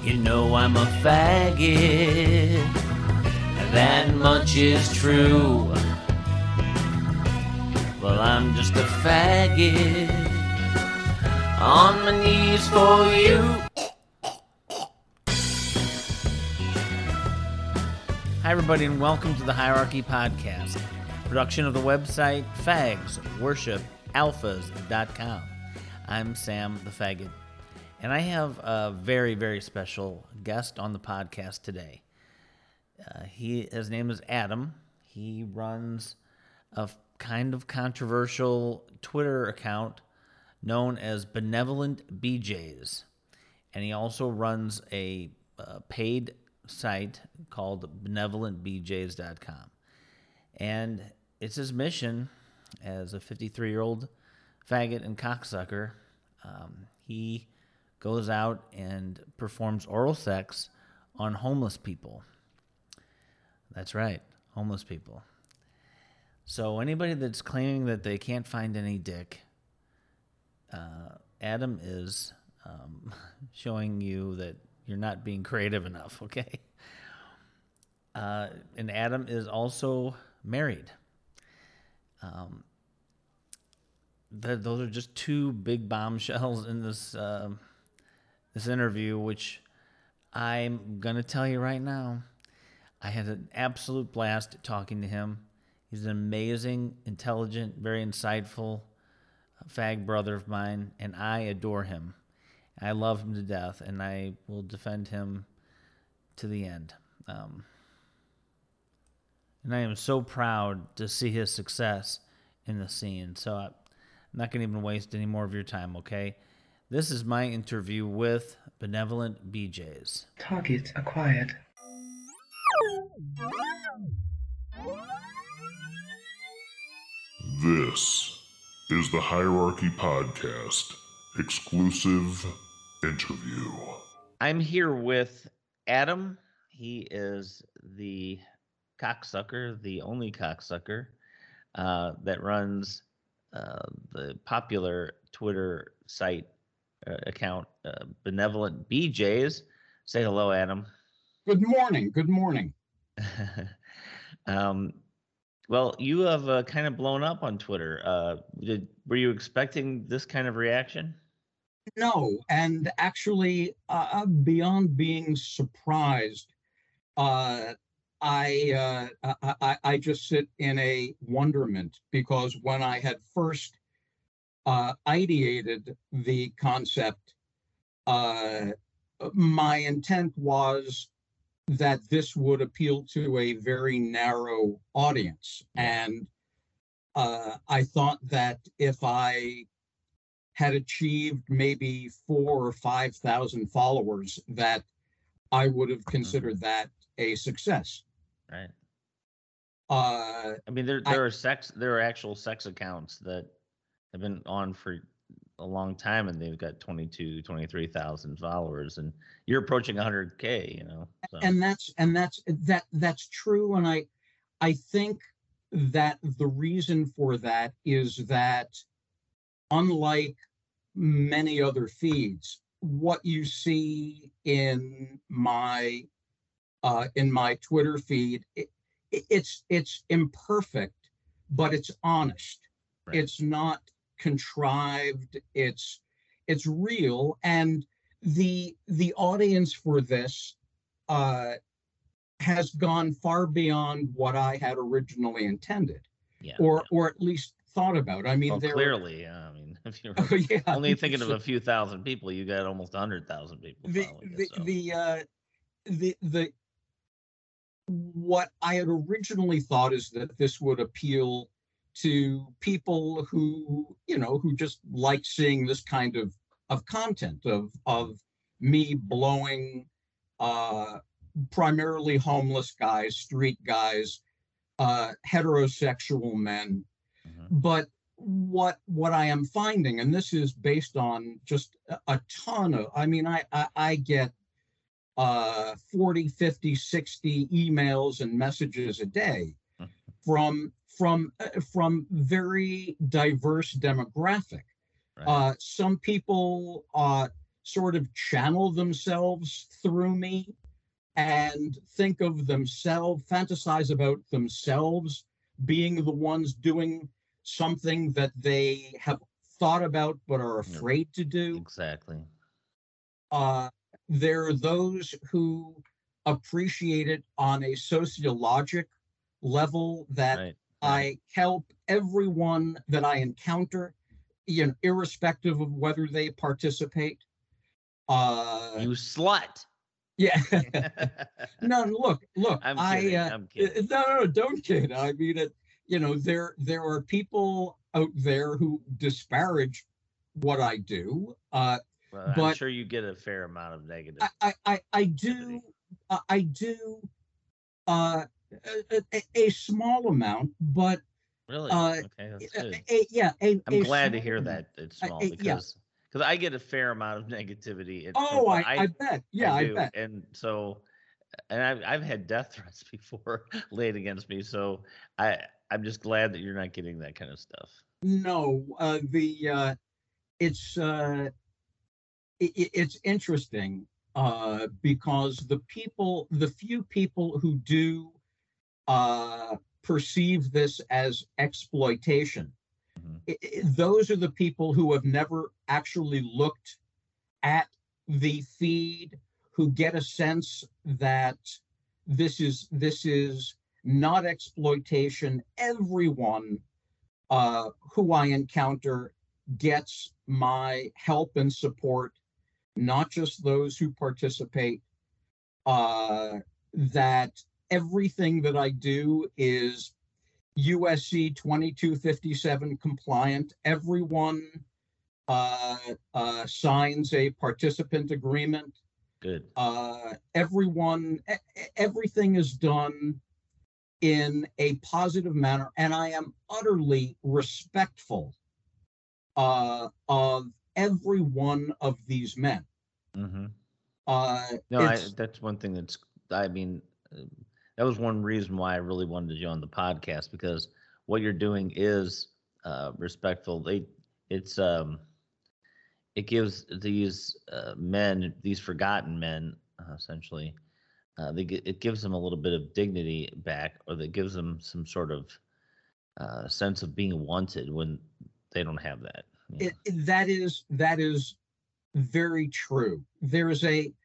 You know I'm a faggot, that much is true. Well, I'm just a faggot, on my knees for you. Hi, everybody, and welcome to the Hierarchy Podcast, production of the website fagsworshipalphas.com. I'm Sam the Faggot, and I have a very, very special guest on the podcast today. His name is Adam. He runs a kind of controversial Twitter account known as Benevolent BJs, and he also runs a paid site called benevolentbjs.com. And it's his mission as a 53-year-old faggot and cocksucker. He goes out and performs oral sex on homeless people. That's right, homeless people. So anybody that's claiming that they can't find any dick, Adam is showing you that you're not being creative enough, okay? And Adam is also married. Those are just two big bombshells in this interview, which I'm going to tell you right now. I had an absolute blast talking to him. He's an amazing, intelligent, very insightful fag brother of mine, and I adore him. I love him to death, and I will defend him to the end. And I am so proud to see his success in the scene. So I'm not going to even waste any more of your time, okay? This is my interview with Benevolent BJs. Target acquired. This is the Hierarchy Podcast exclusive interview. I'm here with Adam. He is the cocksucker, the only cocksucker that runs the popular Twitter site account, Benevolent BJs. Say hello, Adam. Good morning. Good morning. Well, you have kind of blown up on Twitter. Were you expecting this kind of reaction? No, and actually, beyond being surprised, I just sit in a wonderment, because when I had first ideated the concept, my intent was that this would appeal to a very narrow audience. And I thought that if I had achieved maybe 4,000 or 5,000 followers, that I would have considered that a success. Right. I mean, there are actual sex accounts that have been on for a long time, and they've got 23,000 followers, and you're approaching 100K, you know. So. And that's true. And I think that the reason for that is that, unlike many other feeds, what you see in my Twitter feed, it's imperfect, but it's honest. Right. It's not contrived. It's real, and the audience for this has gone far beyond what I had originally intended, or at least thought about. I mean, clearly, I mean, if you're only thinking of a few thousand people, you got almost 100,000 people following it. What I had originally thought is that this would appeal to people who just like seeing this kind of content of me blowing primarily homeless guys, street guys, heterosexual men. Mm-hmm. But what I am finding, and this is based on just a ton of, I mean, I get 40, 50, 60 emails and messages a day from very diverse demographic. Right. Some people sort of channel themselves through me and think of themselves, fantasize about themselves being the ones doing something that they have thought about but are Yep. afraid to do. Exactly. There are those who appreciate it on a sociologic level, that Right. I help everyone that I encounter, irrespective of whether they participate. You slut. Yeah. No, look. I'm kidding. I'm kidding. No, don't kid. I mean, there are people out there who disparage what I do. Well, I'm But sure you get a fair amount of negative. I do, I do, uh, a small amount, but Really? uh, Okay, that's good. I'm glad to hear that it's small because I get a fair amount of negativity. Oh, I bet. Yeah, I do. bet. And so, and I've had death threats before laid against me. So I'm just glad that you're not getting that kind of stuff. No, it's it's interesting because the few people who do perceive this as exploitation, those are the people who have never actually looked at the feed, who get a sense that this is not exploitation. Everyone who I encounter gets my help and support, not just those who participate. That everything that I do is USC 2257 compliant. Everyone signs a participant agreement. Good. Everything is done in a positive manner, and I am utterly respectful of every one of these men. Mm-hmm. No, that's one thing that was one reason why I really wanted you on the podcast, because what you're doing is respectful. It gives these men, these forgotten men, essentially, it gives them a little bit of dignity back, or that gives them some sort of sense of being wanted when they don't have that. That is very true. It's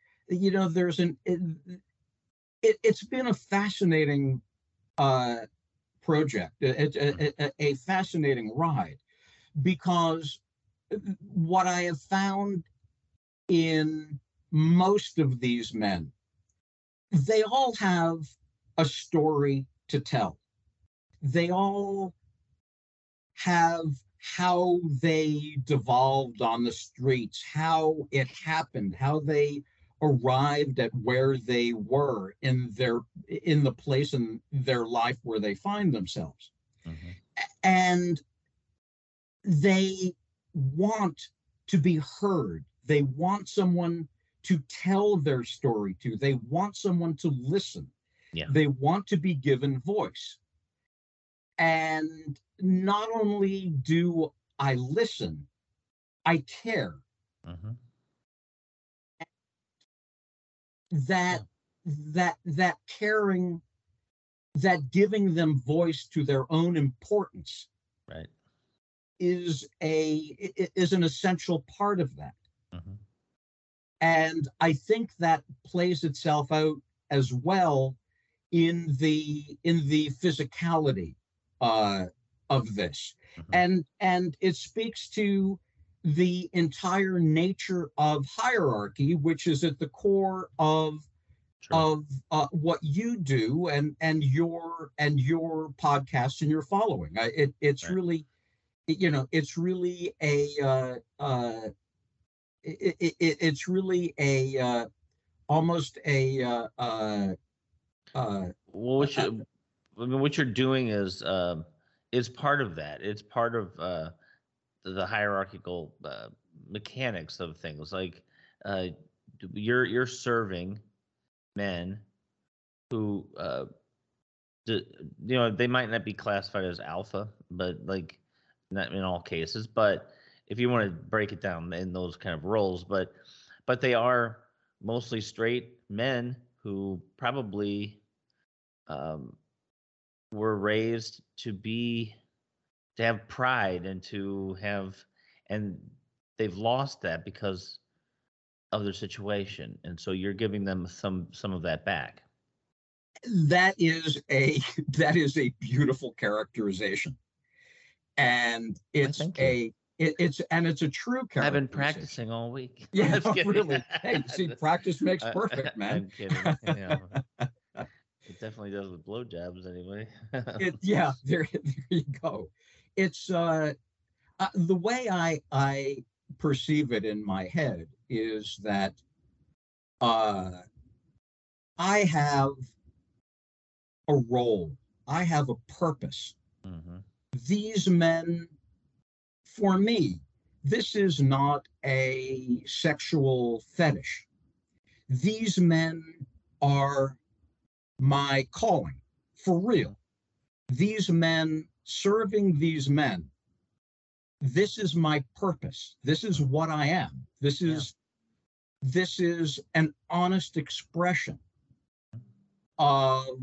been a fascinating project, a fascinating ride, because what I have found in most of these men, they all have a story to tell. They all have how they devolved on the streets, how it happened, how they arrived at where they were in the place in their life where they find themselves. Mm-hmm. And they want to be heard. They want someone to tell their story to. They want someone to listen. Yeah. They want to be given voice. And not only do I listen, I care. Mm-hmm. That caring, that giving them voice to their own importance, right, is an essential part of that. Mm-hmm. And I think that plays itself out as well in the physicality of this. Mm-hmm. And it speaks to the entire nature of hierarchy, which is at the core of what you do and your podcast and your following. It's right. Really, it's really it's really almost a what you're doing is part of that. It's part of the hierarchical mechanics of things. Like you're serving men who they might not be classified as alpha, but like not in all cases. But if you want to break it down in those kind of roles, but but they are mostly straight men who probably were raised to have pride and they've lost that because of their situation, and so you're giving them some of that back. That is a that is a beautiful characterization, and it's a true characterization. I've been practicing all week. Yeah, really. Hey, see, practice makes perfect, man. I'm kidding. It definitely does with blowjobs, anyway. There you go. It's the way I perceive it in my head is that I have a role, I have a purpose. Mm-hmm. These men, for me, this is not a sexual fetish. These men are my calling, for real. These men, serving these men, this is my purpose. This is what I am. This is an honest expression of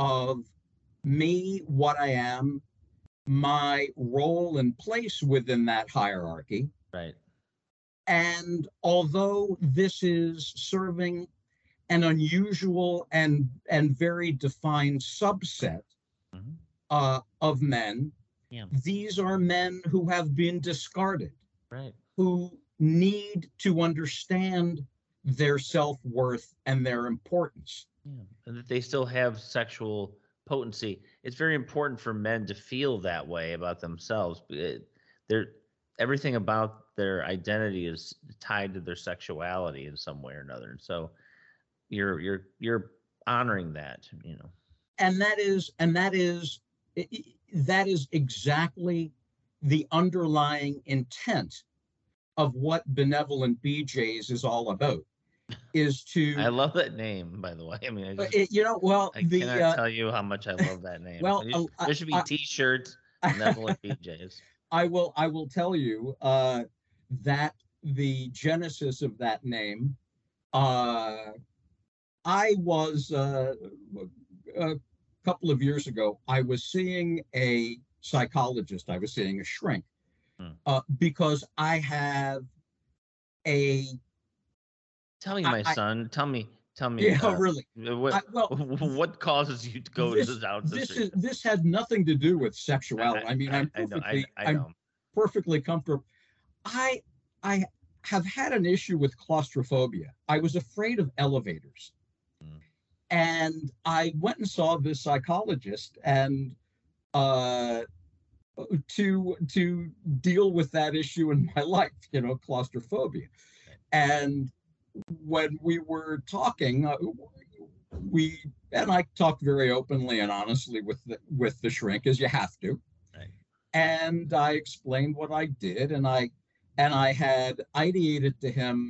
me, what I am, my role and place within that hierarchy. Right. And although this is serving an unusual and very defined subset of men, these are men who have been discarded, right? Who need to understand their self-worth and their importance. Yeah. And that they still have sexual potency. It's very important for men to feel that way about themselves. Everything about their identity is tied to their sexuality in some way or another. And so you're honoring that, And that is exactly the underlying intent of what Benevolent BJs is all about. I love that name, by the way. I mean, I cannot tell you how much I love that name. Well, there should be T-shirts, Benevolent BJs. I will tell you that the genesis of that name. I was a couple of years ago. I was seeing a psychologist. I was seeing a shrink because I have a. Tell me, my son. Tell me. Yeah, really. What causes you to go out the street? This had nothing to do with sexuality. I'm perfectly comfortable. I have had an issue with claustrophobia. I was afraid of elevators. And I went and saw this psychologist and to deal with that issue in my life, claustrophobia. And when we were talking, I talked very openly and honestly with the shrink, as you have to. Right. And I explained what I did, and I had ideated to him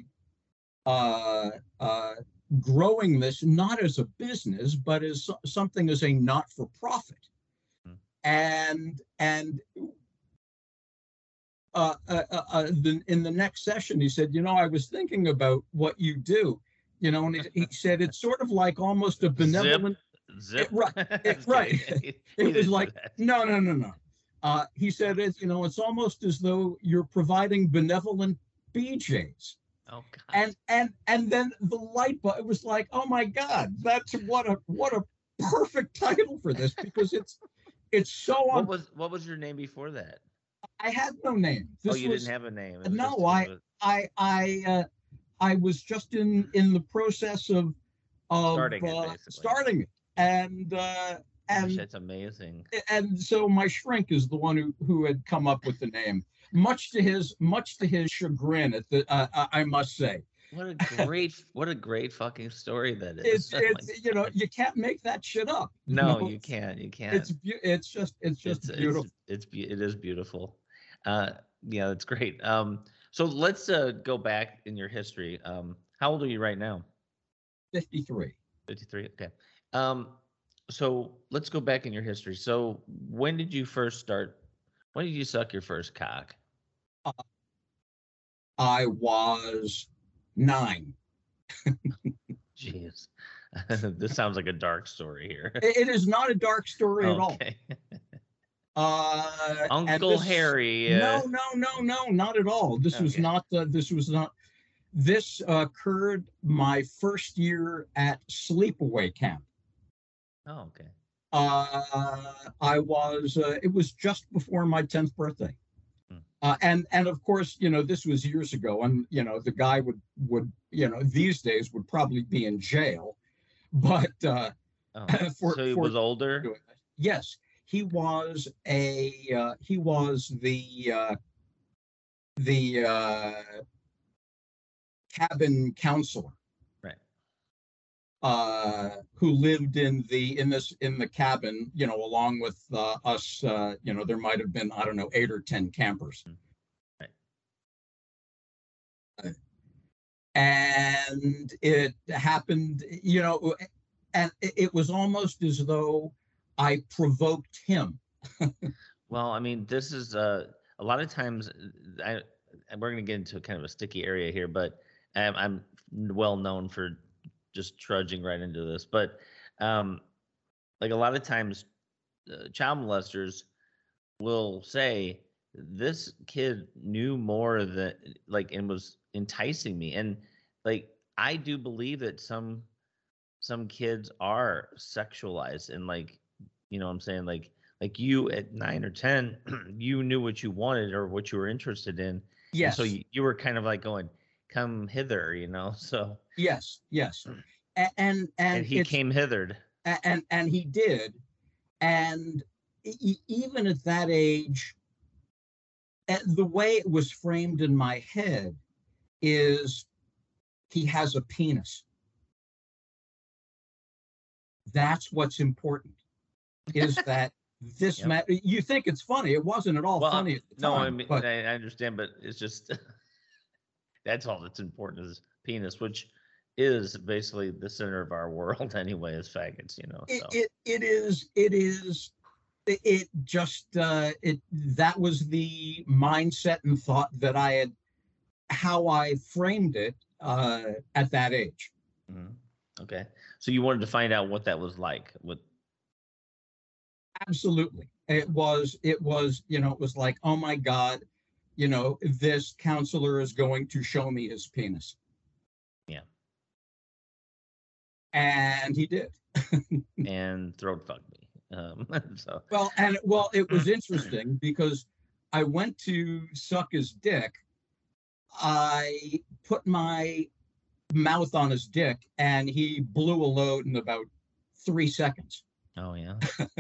growing this not as a business, but as something as a not-for-profit. And in the next session, he said, I was thinking about what you do, and he said, it's sort of like almost a benevolent. Zip. Right. It was like, no. He said, it's almost as though you're providing benevolent BJs. Oh God. And then the light bulb, it was like, oh my God, that's what a perfect title for this, because it's so what was your name before that? I had no name. Didn't have a name. No, I was just in the process of starting it. And that's amazing. And so my shrink is the one who had come up with the name. Much to his chagrin, I must say. What a great fucking story that is. It's you can't make that shit up. No, you can't. It's just beautiful. It is beautiful. It's great. So let's go back in your history. How old are you right now? 53. 53. Okay. So let's go back in your history. So when did you first start? When did you suck your first cock? I was 9. Jeez. This sounds like a dark story here. It is not a dark story at all. Okay. And Uncle Harry. No, not at all. This was Okay. not. This occurred my first year at sleepaway camp. Oh, okay. It was just before my 10th birthday. And of course, this was years ago, and the guy would these days would probably be in jail, but Oh, so he was older? Yes, he was the cabin counselor, right? Who lived in the cabin, along with us. There might have been, I don't know, 8 or 10 campers. Right. And it happened, and it was almost as though I provoked him. Well, I mean, this is a lot of times. We're going to get into kind of a sticky area here, but I'm well known for just trudging right into this. But like a lot of times, child molesters will say, "This kid knew more than and was enticing me," and I do believe that some kids are sexualized, and what I'm saying, like you at 9 or 10, you knew what you wanted or what you were interested in. Yes. And so you were kind of like going, "Come hither," So yes. And he came hithered. And he did. And even at that age, the way it was framed in my head is he has a penis. That's what's important, is that this Yep. you think it's funny. It wasn't at all funny at the time. No, I mean, but I understand, but it's just that's all that's important is penis, which is basically the center of our world anyway, as faggots, So. That was the mindset and thought that I had, how I framed it at that age. Mm-hmm. Okay, so you wanted to find out what that was like. Absolutely, it was like, oh my God, this counselor is going to show me his penis. Yeah. And he did. And throat fucked me. So. Well, it was interesting because I went to suck his dick. I put my mouth on his dick and he blew a load in about 3 seconds. Oh yeah.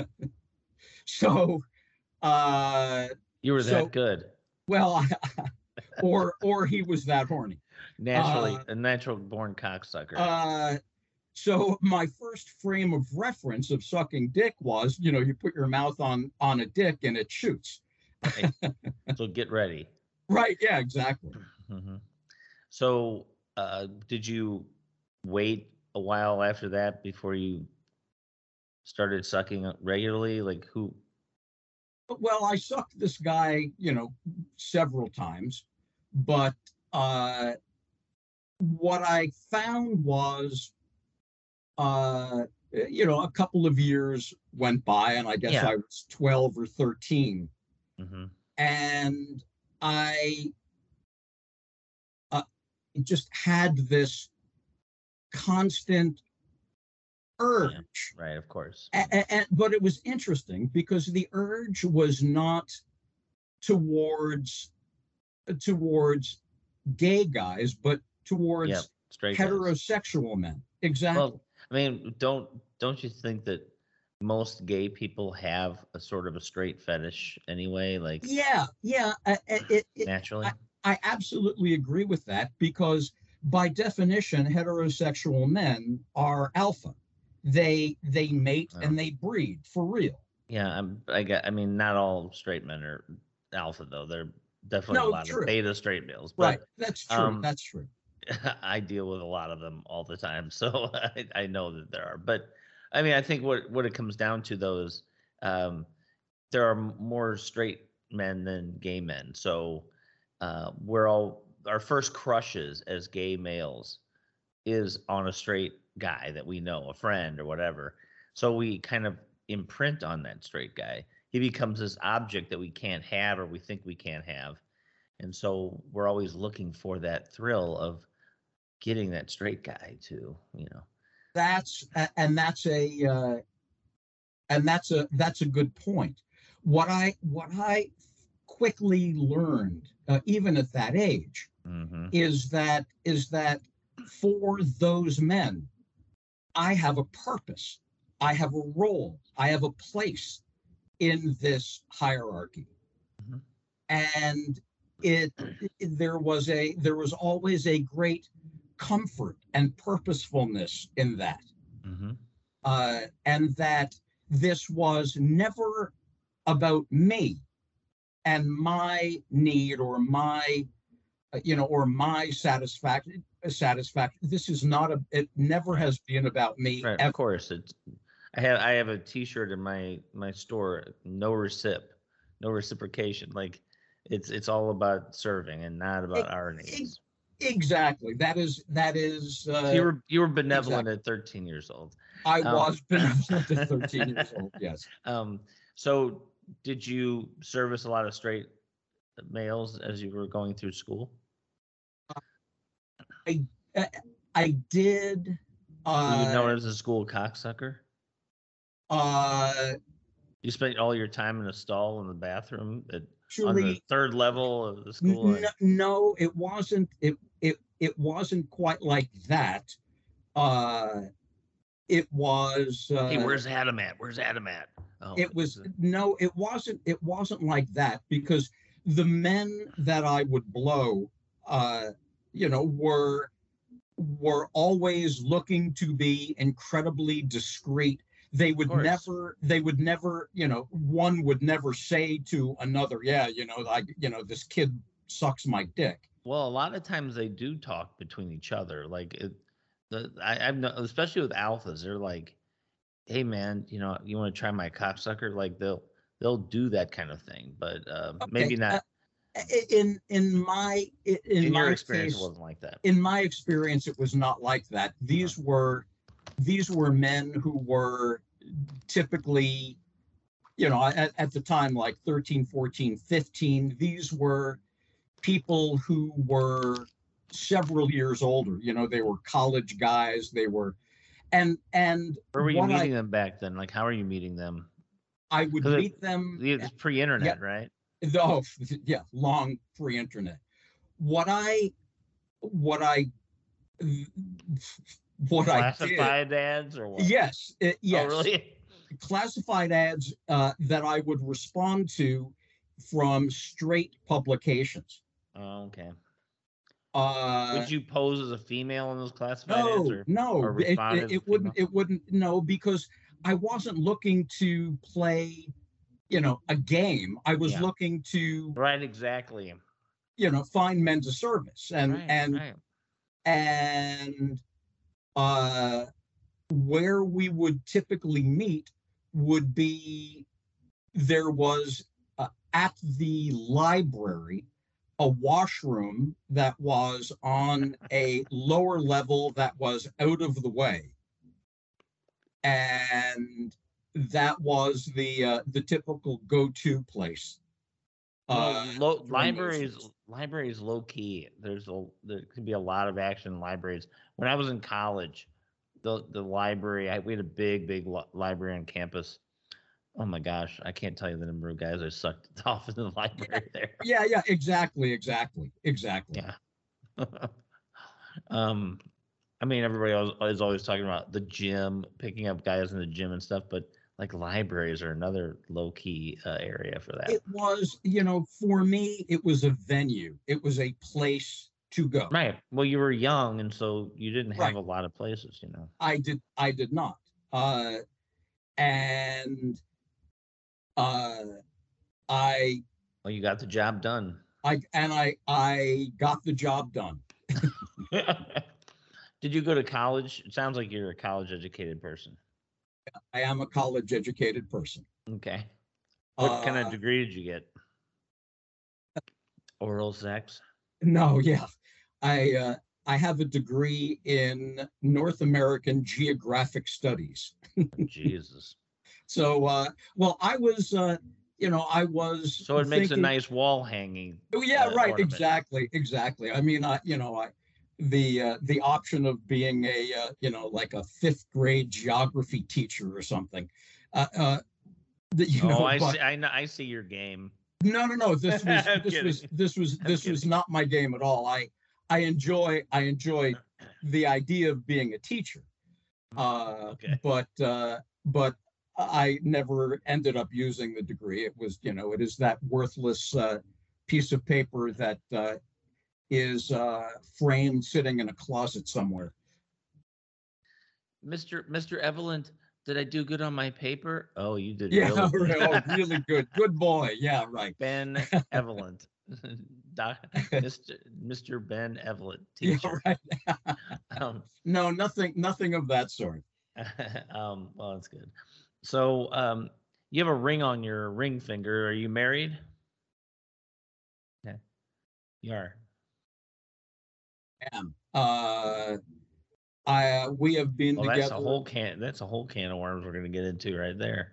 So you were that good. Well, or he was that horny. Naturally, a natural born cocksucker. So my first frame of reference of sucking dick was, you put your mouth on a dick and it shoots. Right. So get ready. Right. Yeah, exactly. Mm-hmm. So did you wait a while after that before you started sucking regularly? Who? Well, I sucked this guy, several times, but what I found was, a couple of years went by, and I guess I was 12 or 13, mm-hmm. and I just had this constant urge. Yeah, right, of course. But it was interesting because the urge was not towards gay guys, but towards straight heterosexual guys. Men. Exactly. Well, I mean, don't you think that most gay people have a sort of a straight fetish anyway? Naturally. I absolutely agree with that because by definition, heterosexual men are alpha. They mate and they breed for real. Yeah, I mean, not all straight men are alpha though. They're definitely a lot of beta straight males. But, right, that's true. That's true. I deal with a lot of them all the time, so I know that there are. But I mean, I think what it comes down to though is there are more straight men than gay men. So we're all our first crushes as gay males is on a straight guy that we know, a friend or whatever. So we kind of imprint on that straight guy. He becomes this object that we can't have or we think we can't have. And so we're always looking for that thrill of getting that straight guy to, That's and that's a good point. What I quickly learned, even at that age, Mm-hmm. is that for those men, I have a purpose, I have a role, I have a place in this hierarchy, Mm-hmm. and there was always a great comfort and purposefulness in that, Mm-hmm. and that this was never about me and my need or my or my satisfaction. This is not it never has been about me Right, ever. of course. I have a T-shirt in my store. No reciprocation. Like it's all about serving and not about our needs. Exactly. That is So you were benevolent exactly. at 13 years old. I Um, was benevolent at 13 years old. Yes. So did you service a lot of straight males as you were going through school? I I did. Were you known Uh, as a school cocksucker? uh, You spent all your time in a stall in the bathroom on the Actually, third level of the school. no, it wasn't. It wasn't quite like that. Uh, it was. Hey, where's Adam at? Where's Adam at? Oh, It was no. It wasn't. It wasn't like that because the men that I would blow, uh, were always looking to be incredibly discreet. They would never, one would never say to another, yeah, this kid sucks my dick. well, a lot of times they do talk between each other. Like I've known, especially with alphas, they're like, "Hey, man, you want to try my cocksucker?" Like they'll do that kind of thing, but maybe Okay. not. In In your my experience, it case, wasn't like that. in my experience, it was not like that. These were men who were typically, at the time, like 13, 14, 15. These were people who were several years older. They were college guys. They were, and Where were you what meeting them back then? Like, how are you meeting them? I would Because meet them. it's pre-internet, Yeah, right? oh, yeah, long pre-internet. What I what I what I did. Classified ads or what? Yes, Oh, yes. really? Classified ads that I would respond to from straight publications. Oh, okay. Uh, Would you pose as a female in those classified ads, or no, respond as a female? it wouldn't. No, because I wasn't looking to play, a game. I was Yeah. looking to, Right, exactly. find men to service, and Right. and uh, where we would typically meet would be there was at the library a washroom that was on a lower level that was out of the way, and that was the typical go-to place. Well, during those years. libraries low key. There could be a lot of action in libraries. When I was in college, the library, we had a big library on campus. Oh my gosh, I can't tell you the number of guys I sucked off in the library there. Yeah, exactly. Yeah. I mean, everybody is always talking about the gym, picking up guys in the gym and stuff, but like libraries are another low key area for that. It was, for me, it was a venue. It was a place to go. Right. Well, you were young, and so you didn't have Right. a lot of places, I did not. And I Well, you got the job done. I got the job done. Did you go to college? It sounds like you're a college educated person. I am a college educated person. Okay. What kind of degree did you get? Oral sex? No, yeah. I have a degree in North American Geographic Studies. Jesus. So, well, I was So it makes a thinking, nice wall hanging oh, yeah, right, ornament. exactly, exactly. I mean, the option of being like a fifth grade geography teacher or something, uh, uh, Oh, I but see. I know. I see your game. no, no, no. This was I'm this was kidding. this was I'm this was kidding. not my game at all. I enjoy the idea of being a teacher, uh, Okay. but I never ended up using the degree. It is that worthless piece of paper that is framed sitting in a closet somewhere. Mr. Evelyn, did I do good on my paper? Oh, you did Yeah, really good. oh, really good, good boy. Yeah, right. Ben Evelyn. Mr. Ben Evelyn, Yeah, teacher. right. Um, No, nothing of that sort. well, that's good. So, you have a ring on your ring finger. Are you married? Yeah, you are. Yeah. We have been Well, that's a together. whole can. That's a whole can of worms we're going to get into right there.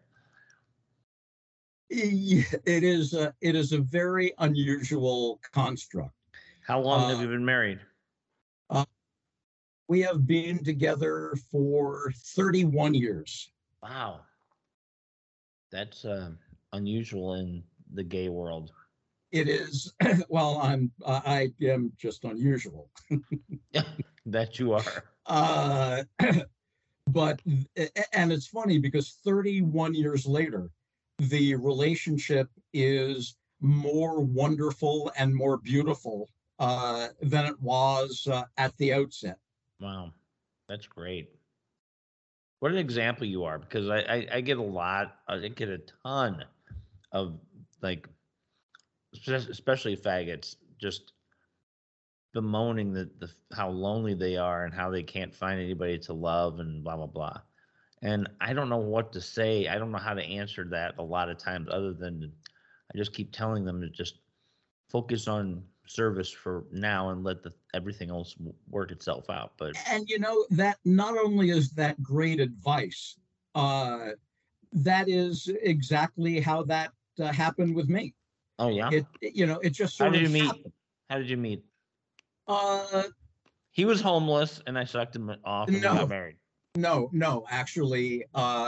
It is a very unusual construct. How long have Uh, you been married? uh, we have been together for 31 years. Wow, that's unusual in the gay world. It is, well, I am just unusual. That you are. Uh, but and it's funny because 31 years later, the relationship is more wonderful and more beautiful than it was at the outset. Wow, that's great. What an example you are, because I get a lot, I get a ton of like, especially faggots, just bemoaning the how lonely they are and how they can't find anybody to love and blah blah blah. And I don't know what to say. I don't know how to answer that a lot of times, other than I just keep telling them to just focus on service for now and let everything else work itself out. But And that not only is that great advice, uh, that is exactly how that happened with me. oh yeah, It just how sort did of you meet? happened. How did you meet? Uh, He was homeless, and I sucked him off, and we got no, married. no, actually,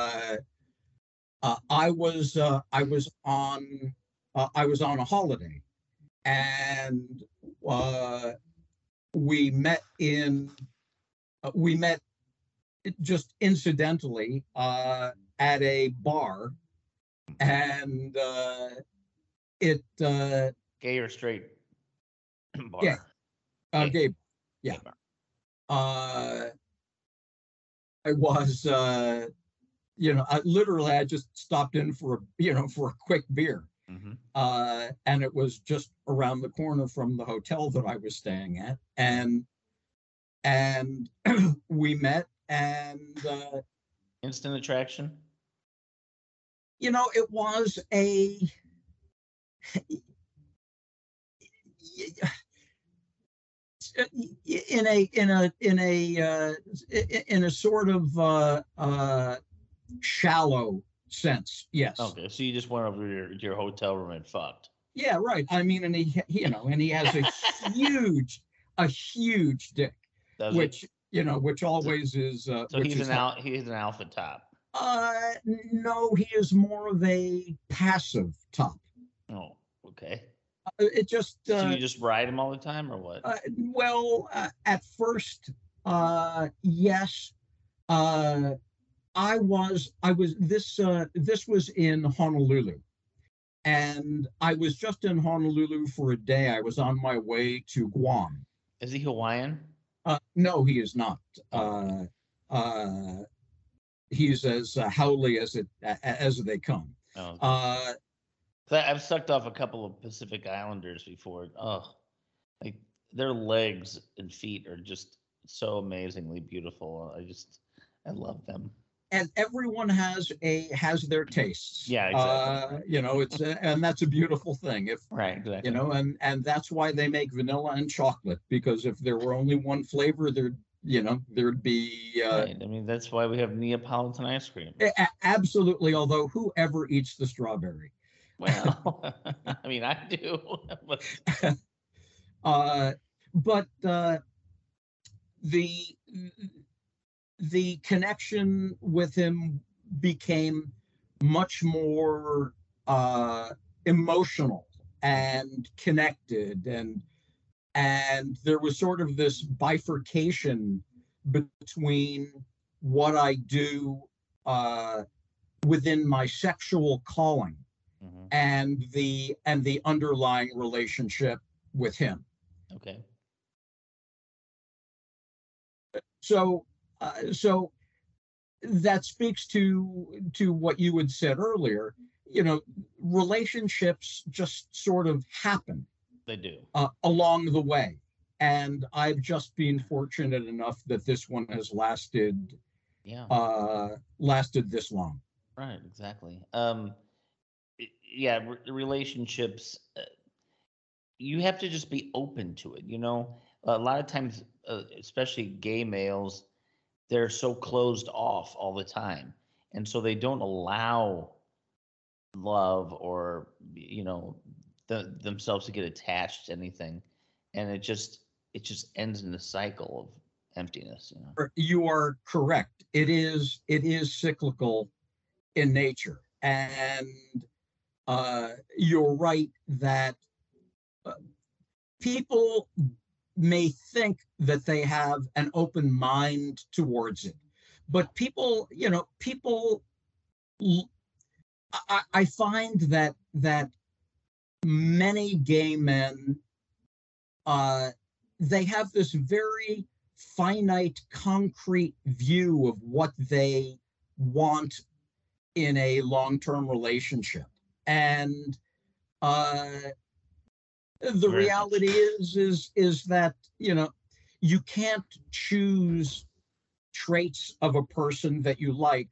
I was on a holiday, and uh, we met in we met just incidentally at a bar, and it Gay or straight yeah, bar? Gay. Gabe, yeah. Gay bar. uh I was literally I just stopped in for a quick beer, Mm-hmm. and it was just around the corner from the hotel that I was staying at, and we met, and Instant attraction. it was a in a sort of shallow sense, yes. Okay, so you just went over to your hotel room and fucked. Yeah, right. I mean, and he has a huge dick, Does which he? which always is So which is he's an alpha top. no, he is more of a passive top. Oh, okay. It just So you just ride him all the time, or what? well, at first, yes. This was in Honolulu, and I was just in Honolulu for a day. I was on my way to Guam. Is he Hawaiian? No, he is not. He's as howly as they come. Oh, okay. Uh, I've sucked off a couple of Pacific Islanders before. Oh, like their legs and feet are just so amazingly beautiful. I love them. and everyone has their tastes. Yeah, exactly. It's and that's a beautiful thing. If Right, exactly. and that's why they make vanilla and chocolate, because if there were only one flavor, there'd be Right. I mean, that's why we have Neapolitan ice cream. Absolutely. Although whoever eats the strawberry? Well, I mean, I do. But But the the connection with him became much more emotional and connected, and there was sort of this bifurcation between what I do within my sexual calling Mhm. and the underlying relationship with him. Okay. So that speaks to what you had said earlier. Relationships just sort of happen They do. along the way, and I've just been fortunate enough that this one has lasted Yeah. lasted this long. Right. Exactly. Yeah. Relationships. You have to just be open to it. A lot of times, especially gay males, they're so closed off all the time, and so they don't allow love or themselves to get attached to anything, and it just ends in a cycle of emptiness. You are correct. It is cyclical in nature, and you're right that uh, people may think that they have an open mind towards it, but people, I find that many gay men, uh, they have this very finite, concrete view of what they want in a long-term relationship, and uh, the Very much. reality is that you can't choose traits of a person that you like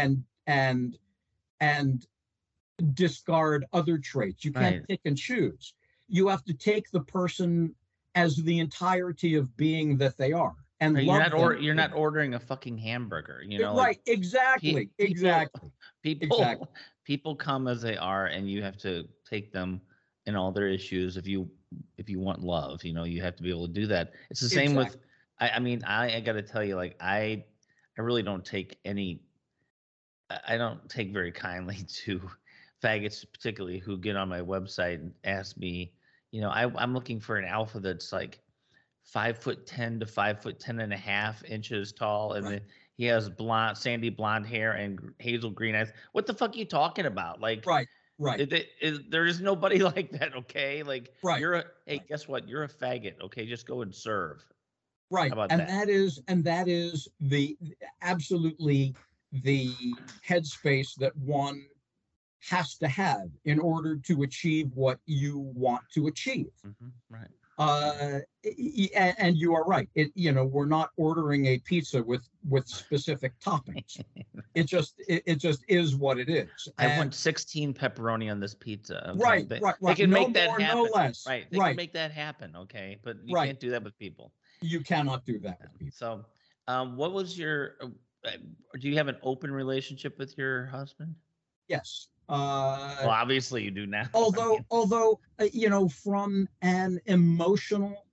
and discard other traits. You can't Right. pick and choose. You have to take the person as the entirety of being that they are and Right, You're love not them you're for not that. ordering a fucking hamburger. Like Right, exactly, people exactly, exactly. people come as they are, and you have to take them and all their issues. If you want love, you have to be able to do that. It's the same with. Exactly. I mean, I got to tell you, like I really don't take any. I don't take very kindly to faggots, particularly who get on my website and ask me. I'm looking for an alpha that's like 5'10" to 5'10 and a half inches tall, and Right, then he has sandy blonde hair and hazel green eyes. What the fuck are you talking about? Like, right, right, there is nobody like that. Okay, like right, hey, right. guess what? You're a faggot. Okay, just go and serve. How Right. about And that? that is the absolutely the headspace that one has to have in order to achieve what you want to achieve. Right. And you are right. We're not ordering a pizza with specific toppings. It just is what it is. I And want 16 pepperoni on this pizza. Okay, right, they right, they right. can No make that more, no happen. less. Right, they can Right, make that happen. Okay, but you right. can't do that with people. You cannot do that with people. So, what was your? Do you have an open relationship with your husband? Yes. Well, obviously you do now. I although mean, although from an emotional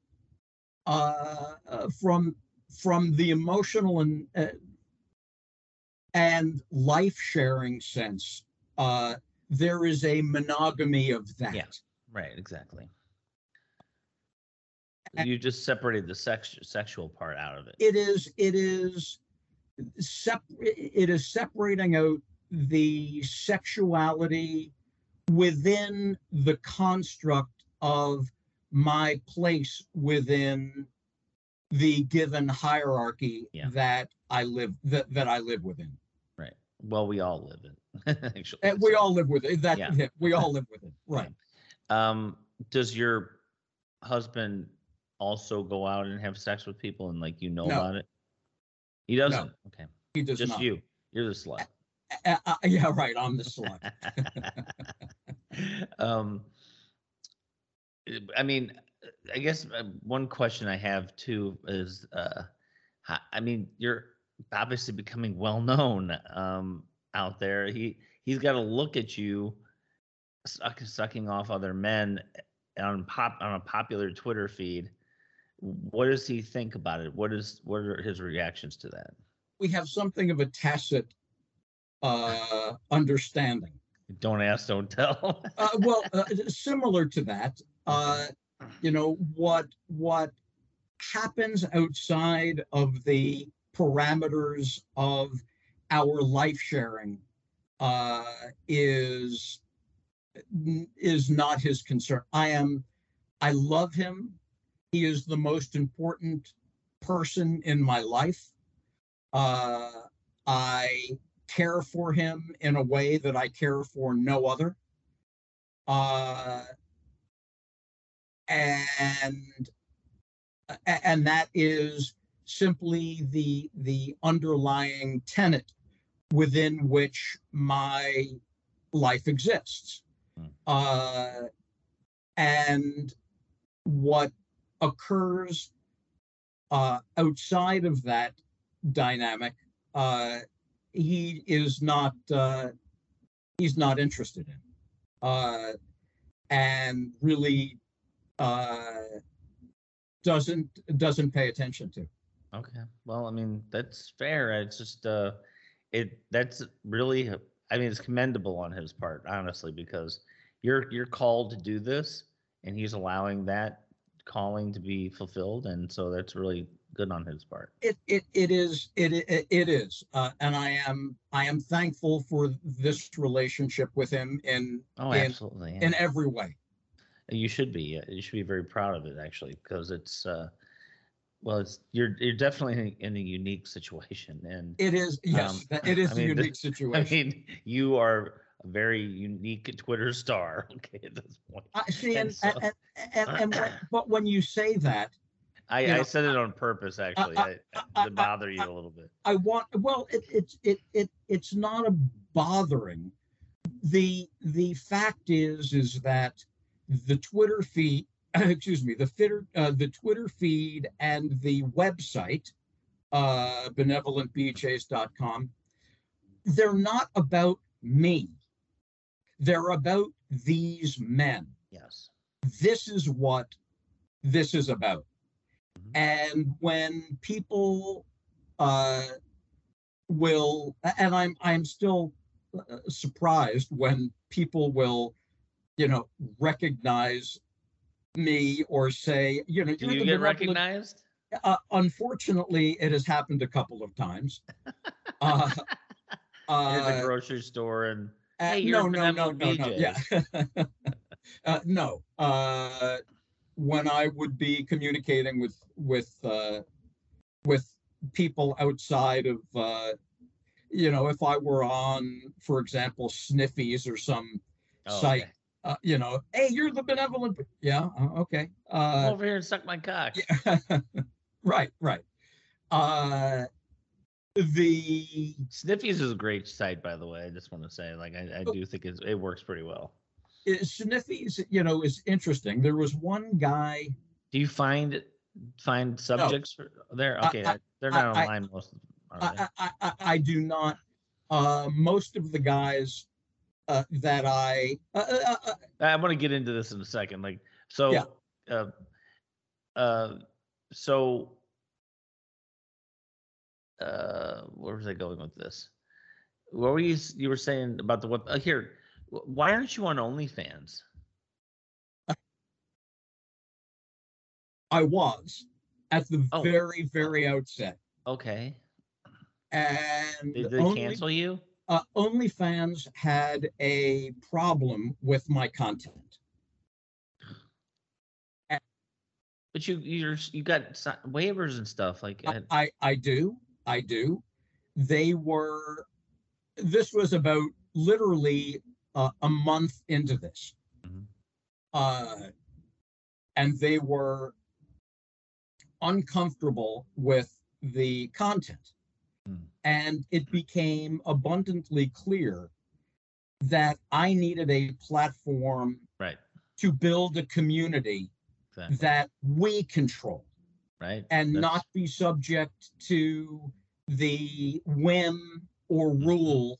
from the emotional and life sharing sense, there is a monogamy of yeah, that. right, exactly. And You just separated the sexual part out of it. it is separating out the sexuality within the construct of my place within the given hierarchy Yeah, that I live within. right. Well, we all live it, actually. And we So, all live with it. That's yeah, it. We all live with it. yeah. Right. Does your husband also go out and have sex with people, and like No, about it? He no, doesn't. Okay, he does just not. you. You're the slut. Yeah, right. I'm the slut. I mean, I guess one question I have too is, I mean, you're obviously becoming well known out there. He's got to look at you sucking off other men on a popular Twitter feed. What does he think about it? What are his reactions to that? We have something of a tacit understanding. Don't ask, don't tell. Well, similar to that, what happens outside of the parameters of our life sharing is not his concern. I love him. He is the most important person in my life. I care for him in a way that I care for no other. And that is simply the underlying tenet within which my life exists. And what occurs outside of that dynamic, he is not he's not interested in, and really doesn't pay attention to. Okay, well, I mean, that's fair. It's just that's really, I mean, it's commendable on his part, honestly, because you're called to do this, and he's allowing that calling to be fulfilled, and so that's really good on his part. It is, and I am thankful for this relationship with him absolutely, in every way. You should be. You should be very proud of it, actually, because it's well, it's you're definitely in a unique situation, and it is. Yes, it is a unique situation. I mean, you are a very unique Twitter star. Okay, at this point. But when you say that, I said it on purpose, actually, to bother you a little bit. It's not a bothering. The fact is that the Twitter feed, the Twitter feed and the website, benevolentbjs.com, they're not about me. They're about these men. Yes. This is what this is about. Mm-hmm. And when people will, and I'm still surprised when people will, recognize me or say, do you get recognized? Unfortunately, it has happened a couple of times. In the grocery store, and hey, you're no. Yeah. No. When I would be communicating with people outside of, if I were on, for example, Sniffies or some site. Okay. Hey, you're the benevolent. Yeah, okay. Come over here and suck my cock. Yeah. Right. The Sniffies is a great site, by the way. I just want to say, like, I do think it works pretty well. Sniffies, is interesting. There was one guy. Do you find subjects there? Okay, they're not online most of them. I do not. Most of the guys that I want to get into this in a second. Like, so, yeah. Where was I going with this? What were you were saying about the what? Here, why aren't you on OnlyFans? I was at the very, very outset. Okay. And did they cancel you? OnlyFans had a problem with my content. But you got waivers and stuff like. I do. This was about literally a month into this. Mm-hmm. And they were uncomfortable with the content. and it became abundantly clear that I needed a platform Right. to build a community Exactly. that we control Right. and That's- not be subject to the whim or rule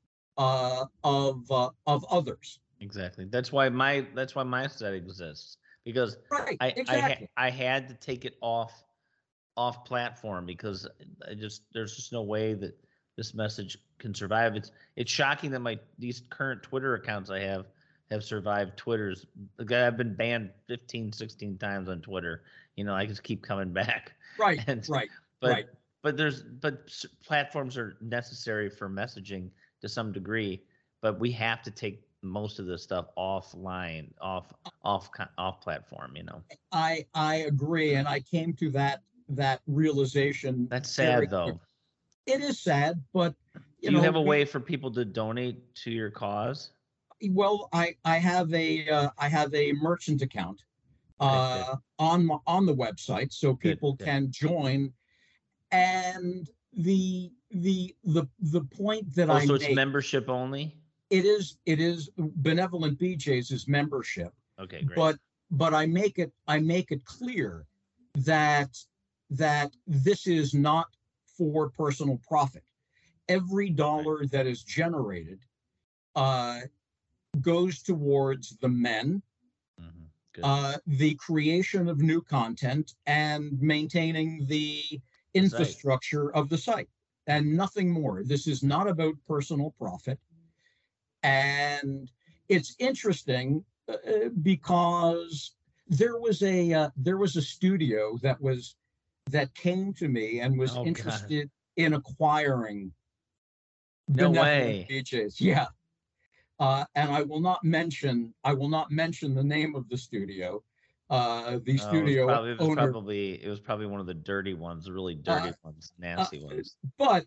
of others. Exactly. That's why my site exists, because Right, I exactly. I had to take it off platform, because there's just no way that this message can survive. It's shocking that these current Twitter accounts I have survived Twitter's. I've been banned 15, 16 times on Twitter. I just keep coming back. Right, And right, but right. but platforms are necessary for messaging to some degree, but we have to take most of this stuff offline, off platform. I agree, and I came to that realization. That's very sad, though. quick. It is sad, but Do you have a way for people to donate to your cause? Well, I have a merchant account Okay, on the website, so people good. can join. And the point that I So it's make, membership only? it is Benevolent BJ's is membership. Okay, great. But I make it clear that this is not for personal profit. Every dollar that is generated goes towards the men, the creation of new content, and maintaining the infrastructure of the site, and nothing more. This is not about personal profit. And it's interesting because there was a studio that came to me and was interested in acquiring Benevolent BJ's. Yeah. And I will not mention the name of the studio. The studio owner. It was probably one of the dirty ones, the really dirty ones, nasty ones. But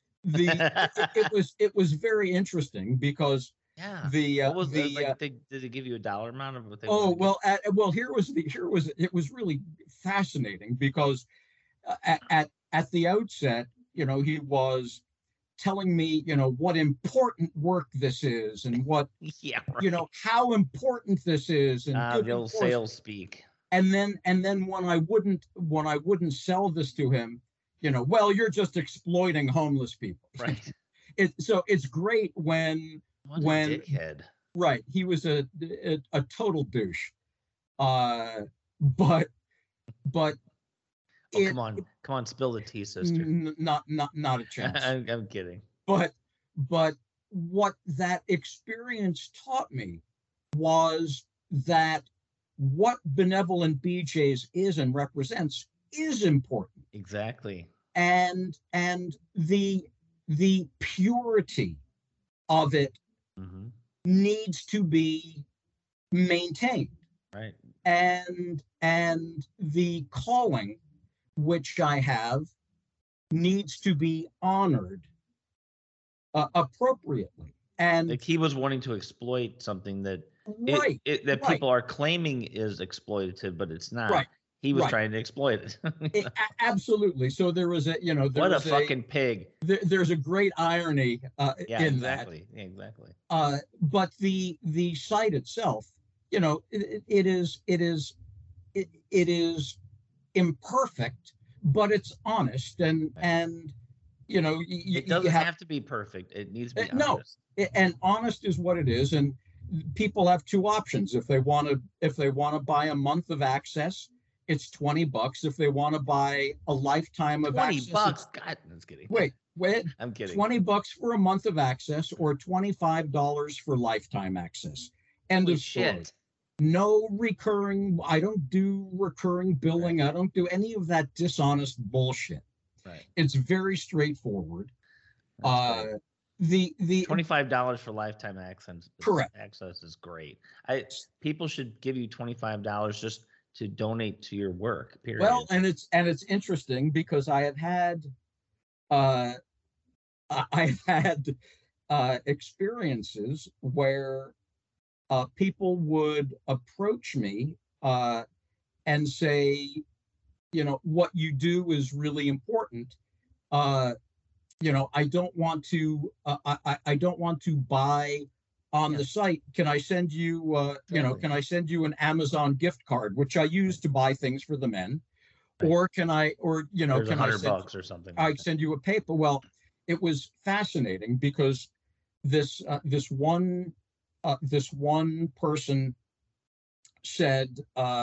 it was very interesting because did they give you a dollar amount of what they? It was really fascinating because at the outset, he was telling me, what important work this is, and what, how important this is, and the old sales speak. And then when I wouldn't sell this to him, well, you're just exploiting homeless people. Right. So it's great when dickhead. Right. He was a total douche. But come on, spill the tea, sister. Not a chance. I'm kidding. But what that experience taught me was that what Benevolent BJ's is and represents is important. Exactly. And the purity of it needs to be maintained. Right. And the calling which I have needs to be honored appropriately. And like he was wanting to exploit something that people are claiming is exploitative, but it's not. Right. He was trying to exploit it. Absolutely. So there was what a fucking pig. There's a great irony in exactly. that. Yeah, exactly. But the site itself, it is imperfect, but it's honest, and it doesn't have to be perfect. It needs to be honest. And honest is what it is. And people have two options. If they want to buy a month of access, it's $20. If they want to buy a lifetime of access, $20. God, I'm just kidding. Wait, I'm kidding. $20 for a month of access, or $25 for lifetime access. End of story. Shit. No recurring. I don't do recurring billing. Right. I don't do any of that dishonest bullshit. Right. It's very straightforward. The $25 for lifetime access. Correct. Access is great. People should give you $25 just to donate to your work. Period. Well, and it's interesting because I've had experiences where people would approach me and say, what you do is really important. I don't want to I don't want to buy on Yeah. the site. Can I send you Totally. can I send you an Amazon gift card, which I use to buy things for the men? Right. Or can I, There's can I $100 or something I like that. send you a paper? Well, it was fascinating because this one person said,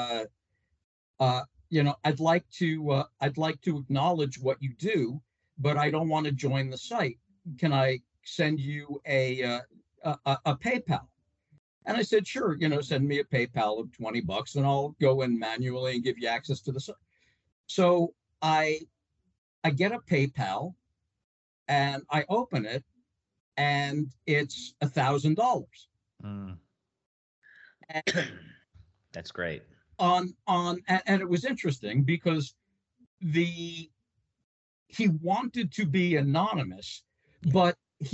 I'd like to acknowledge what you do, but I don't want to join the site. Can I send you a PayPal? And I said, sure, send me a PayPal of $20 and I'll go in manually and give you access to the site. So I I get a PayPal and I open it and it's $1,000. Mm. And That's great. and it was interesting because the he wanted to be anonymous, but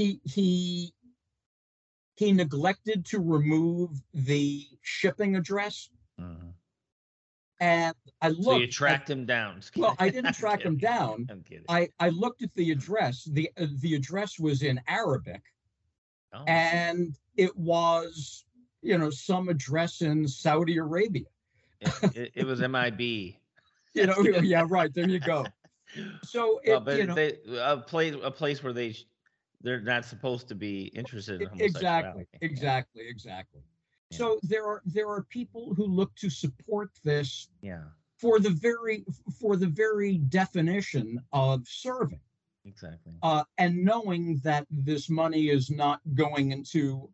he neglected to remove the shipping address. Mhm. And I So you looked tracked him down. Just well, I kidding. didn't track him kidding. down. I'm kidding. I looked at the address. The address was in Arabic, Oh, and it was, some address in Saudi Arabia. it was MIB. Yeah, right. There you go. So Well, but they a place where they're not supposed to be interested in homosexuality. exactly. Yeah. So there are people who look to support this Yeah, for the very definition of serving, exactly. and knowing that this money is not going into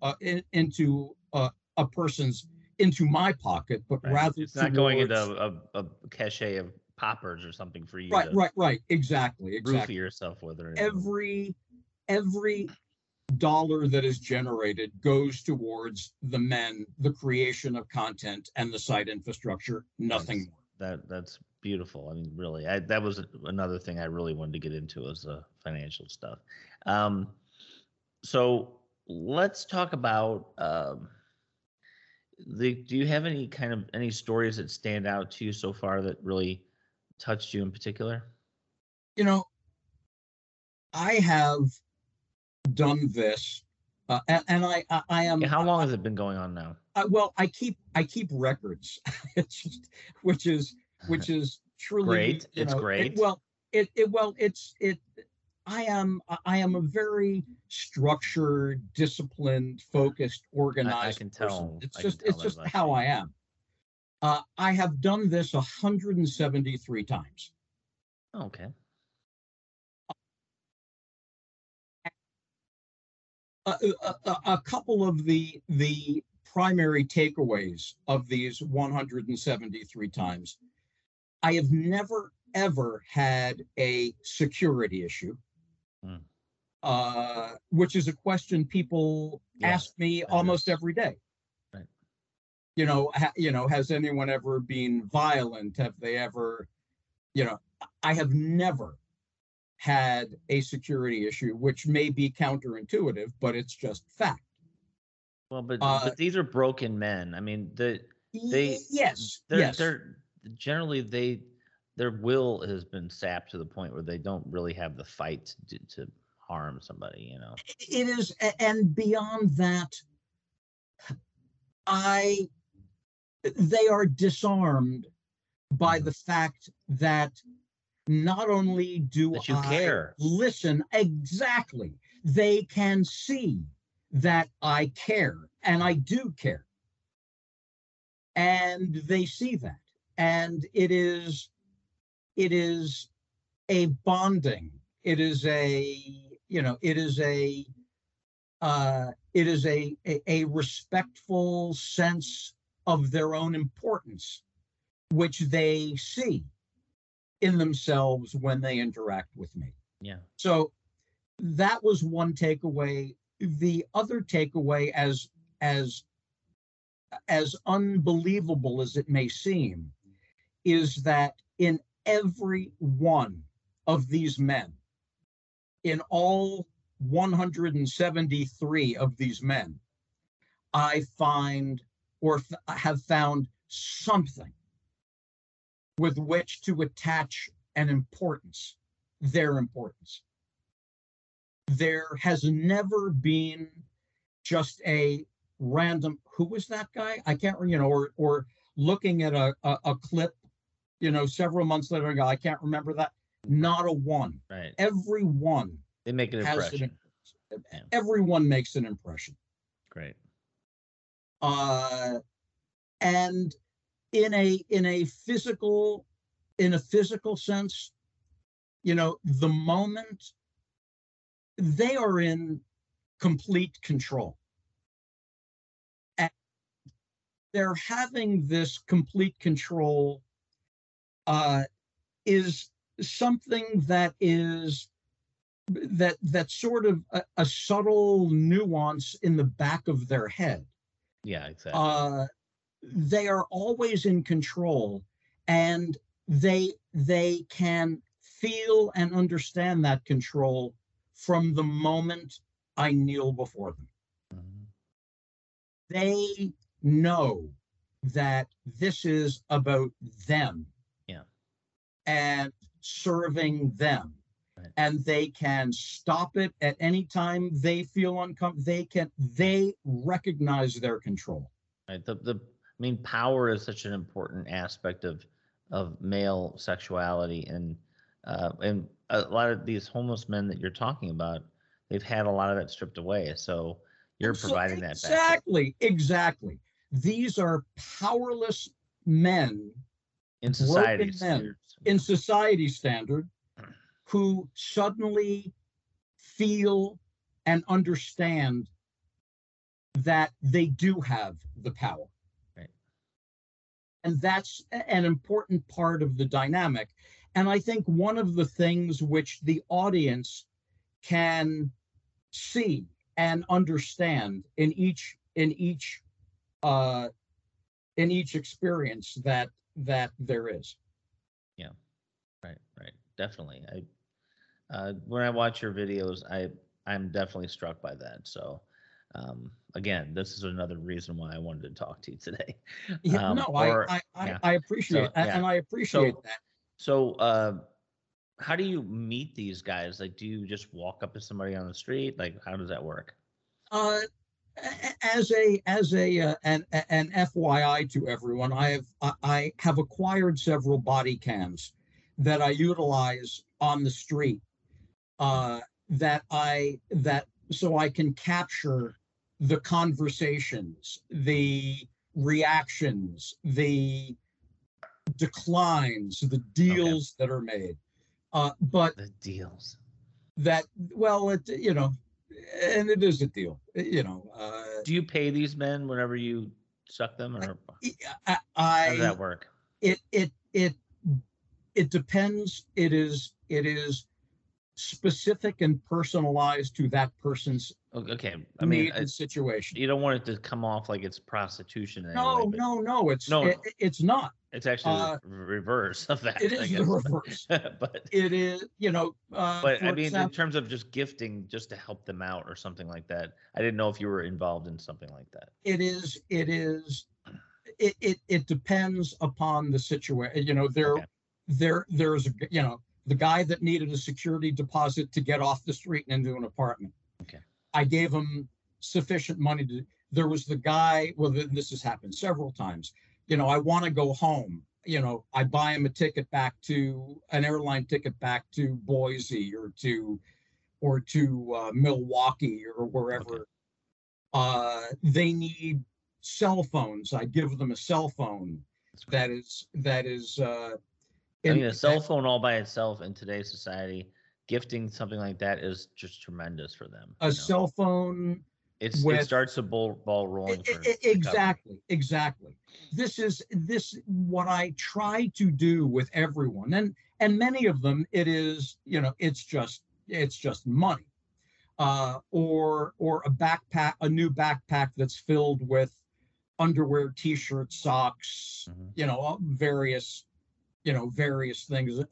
into my pocket, but Right. rather It's not going into towards a cachet of poppers or something for you right, to right, exactly. roofie yourself with. Or Every dollar that is generated goes towards the men, the creation of content, and the site infrastructure. Nothing more. That's beautiful. I mean, really, that was another thing I really wanted to get into was the financial stuff. So let's talk about do you have any stories that stand out to you so far that really touched you in particular? I have done this, and I am. Yeah, how long has it been going on now? Well, I keep records. It's just, which is truly Great. It's great. I am a very structured, disciplined, focused, organized I can person. tell. It's just how I am. I have done this 173 times. Oh, okay. A couple of the primary takeaways of these 173 times. I have never ever had a security issue, which is a question people ask me almost every day. Right. Has anyone ever been violent? Have they ever, I have never had a security issue, which may be counterintuitive, but it's just fact. Well, but these are broken men. I mean, they're generally their will has been sapped to the point where they don't really have the fight to harm somebody. It is, and beyond that, they are disarmed by the fact that not only do that you I care. Listen, exactly, they can see that I care, and I do care. And they see that. And it is a bonding. It is a respectful sense of their own importance, which they see in themselves when they interact with me. Yeah. So that was one takeaway. The other takeaway, as unbelievable as it may seem, is that in every one of these men, in all 173 of these men, I find or have found something with which to attach an importance, their importance. there has never been just a random, who was that guy? I can't, or looking at a clip, several months later, I can't remember that. Not a one. Right. Everyone. They make an impression. Everyone makes an impression. Great. And in a physical sense, the moment they are in complete control. And they're having this complete control is something that's sort of a subtle nuance in the back of their head. Yeah, exactly. They are always in control, and they can feel and understand that control from the moment I kneel before them. Mm-hmm. They know that this is about them. Yeah. And serving them. Right. And they can stop it at any time they feel uncomfortable. They recognize their control. Right. Power is such an important aspect of male sexuality, and a lot of these homeless men that you're talking about, they've had a lot of that stripped away. So you're providing that back. Exactly. These are powerless men in society standards. In society standard, who suddenly feel and understand that they do have the power. Right. And that's an important part of the dynamic. And I think one of the things which the audience can see and understand in each experience that there is. Yeah, right, definitely. When I watch your videos, I'm definitely struck by that. So, again, this is another reason why I wanted to talk to you today. I appreciate that, and I appreciate that. So, how do you meet these guys? Like, do you just walk up to somebody on the street? Like, how does that work? As an FYI to everyone, I have acquired several body cams that I utilize on the street, so I can capture the conversations, the reactions, the declines, the deals that are made. But the deals that, well, and it is a deal, Do you pay these men whenever you suck them, or how does that work? It depends. It is specific and personalized to that person's need and situation. You don't want it to come off like it's prostitution. No, it's not. It's actually the reverse of that. It is the reverse. But it is, but I mean, in terms of just gifting, just to help them out or something like that. I didn't know if you were involved in something like that. It depends upon the situation. There's the guy that needed a security deposit to get off the street and into an apartment. Okay. I gave him sufficient money to. There was the guy. Well, this has happened several times. I want to go home. I buy him an airline ticket back to Boise or to Milwaukee or wherever. Okay. They need cell phones. I give them a cell phone. That is. A cell phone all by itself in today's society, gifting something like that is just tremendous for them. A cell phone. It starts the ball rolling. Exactly. This is what I try to do with everyone, and many of them it is it's just money, or a backpack, a new backpack that's filled with underwear, t-shirts, socks, various things,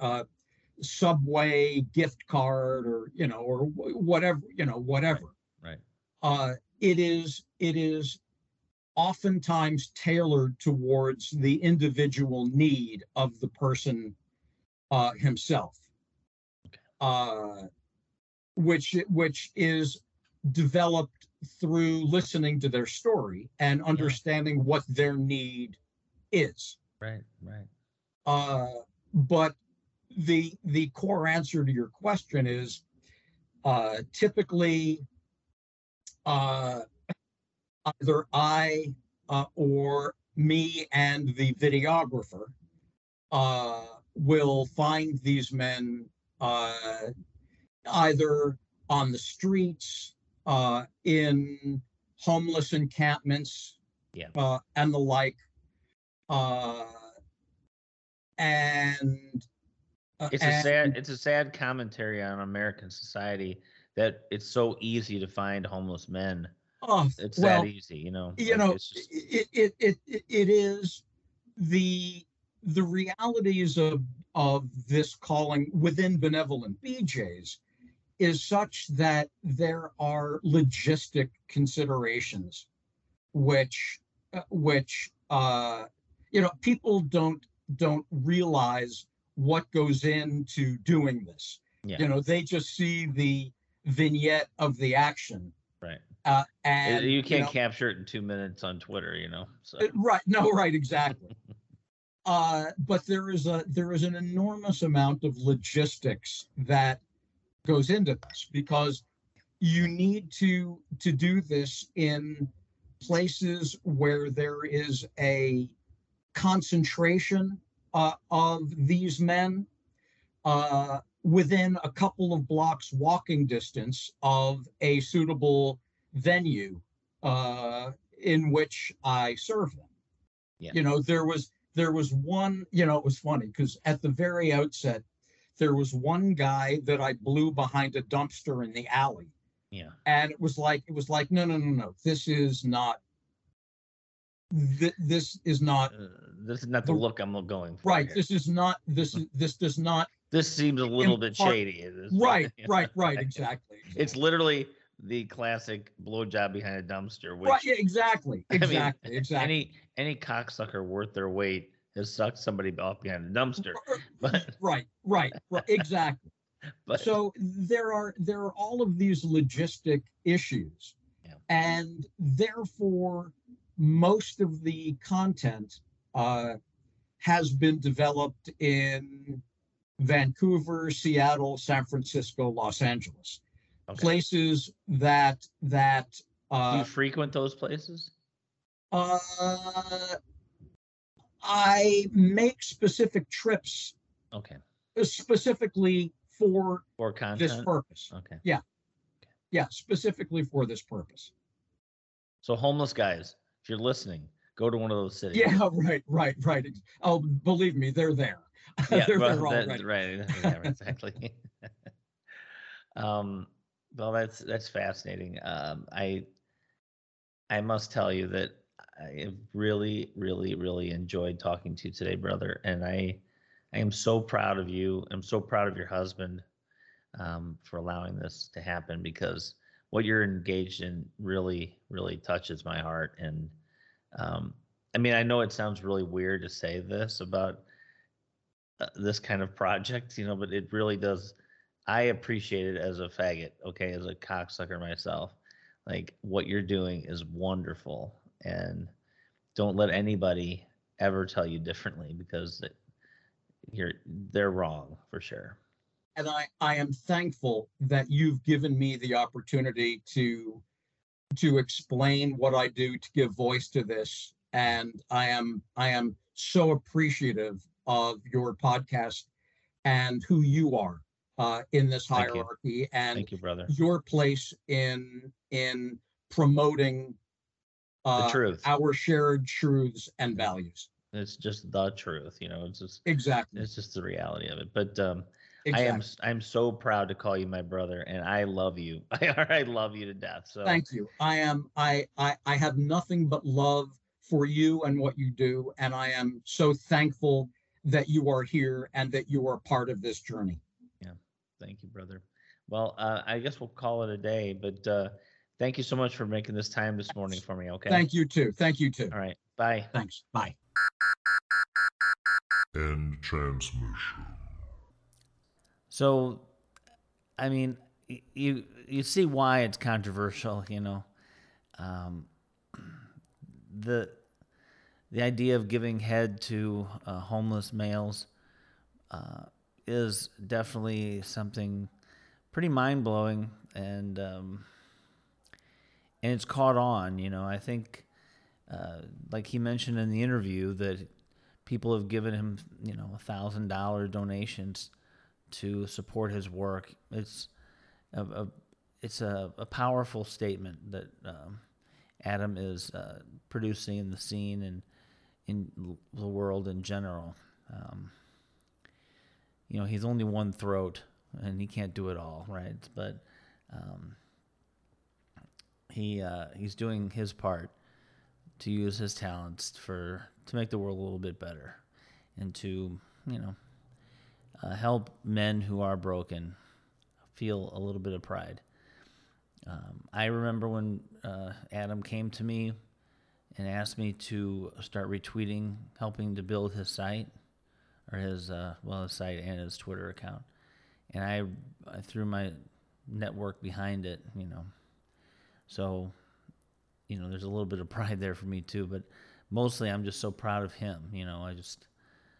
Subway gift card, or whatever. Right. It is oftentimes tailored towards the individual need of the person himself. Okay. which is developed through listening to their story and understanding what their need is. Right, right. But the core answer to your question is typically either I or me and the videographer will find these men either on the streets, in homeless encampments, and the like. And it's a sad commentary on American society that it's so easy to find homeless men. It's that easy, you know. It's just... it is the realities of this calling within Benevolent BJs is such that there are logistic considerations which people don't realize what goes into doing this. They just see the vignette of the action, right? And you can't capture it in 2 minutes on Twitter, so. Right, exactly. But there is an enormous amount of logistics that goes into this, because you need to do this in places where there is a concentration of these men, within a couple of blocks walking distance of a suitable venue in which I serve them. There was one, it was funny because at the very outset, there was one guy that I blew behind a dumpster in the alley. And it was like, no. This is not the look I'm going for. Right. Here. This does not. This seems a little bit shady. Right. Exactly. It's literally the classic blowjob behind a dumpster. Which, right. Yeah, exactly. Any cocksucker worth their weight has sucked somebody off behind a dumpster. But right. Exactly. But so there are all of these logistic issues, and therefore most of the content has been developed in Vancouver, Seattle, San Francisco, Los Angeles, places that do you frequent those places? I make specific trips. Specifically for content? This purpose. Specifically for this purpose. So homeless guys, if you're listening, go to one of those cities. Yeah, right. Oh, believe me, they're there. Yeah, they're there already. Right. Yeah, exactly. Well, that's fascinating. I must tell you that I really, really, really enjoyed talking to you today, brother, and I am so proud of you. I'm so proud of your husband for allowing this to happen, because what you're engaged in really, really touches my heart. And I know it sounds really weird to say this about this kind of project, but it really does. I appreciate it as a faggot, as a cocksucker myself. Like, what you're doing is wonderful, and don't let anybody ever tell you differently, because they're wrong for sure. And I am thankful that you've given me the opportunity to explain what I do, to give voice to this. And I am so appreciative of your podcast and who you are in this hierarchy. And thank you, brother. Your place in promoting the truth, our shared truths and values. It's just the truth, it's just exactly. It's just the reality of it. But exactly. I'm so proud to call you my brother, and I love you. I love you to death. So thank you. I have nothing but love for you and what you do, and I am so thankful that you are here and that you are part of this journey. Yeah, thank you, brother. Well, I guess we'll call it a day, but thank you so much for making this time this morning for me. Okay. Thank you too. All right. Bye. Thanks. Bye. End transmission. So, you see why it's controversial, you know. The idea of giving head to homeless males is definitely something pretty mind-blowing, and it's caught on, you know. I think, like he mentioned in the interview, that people have given him, you know, $1,000 donations to support his work. It's a powerful statement that Adam is producing in the scene and in the world in general. You know, he's only one throat, and he can't do it all, right? But he's doing his part to use his talents to make the world a little bit better, and to, you know, help men who are broken feel a little bit of pride. I remember when Adam came to me and asked me to start retweeting, helping to build his site, or his site and his Twitter account, and I threw my network behind it, you know. So, you know, there's a little bit of pride there for me too, but mostly I'm just so proud of him. You know, I just,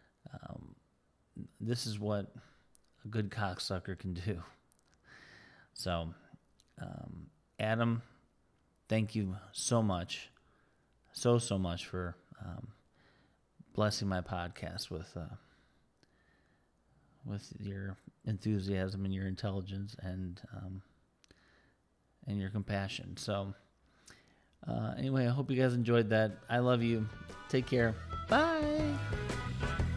this is what a good cocksucker can do. So, Adam, thank you so much, so much for blessing my podcast with your enthusiasm and your intelligence and your compassion. So, anyway, I hope you guys enjoyed that. I love you. Take care. Bye.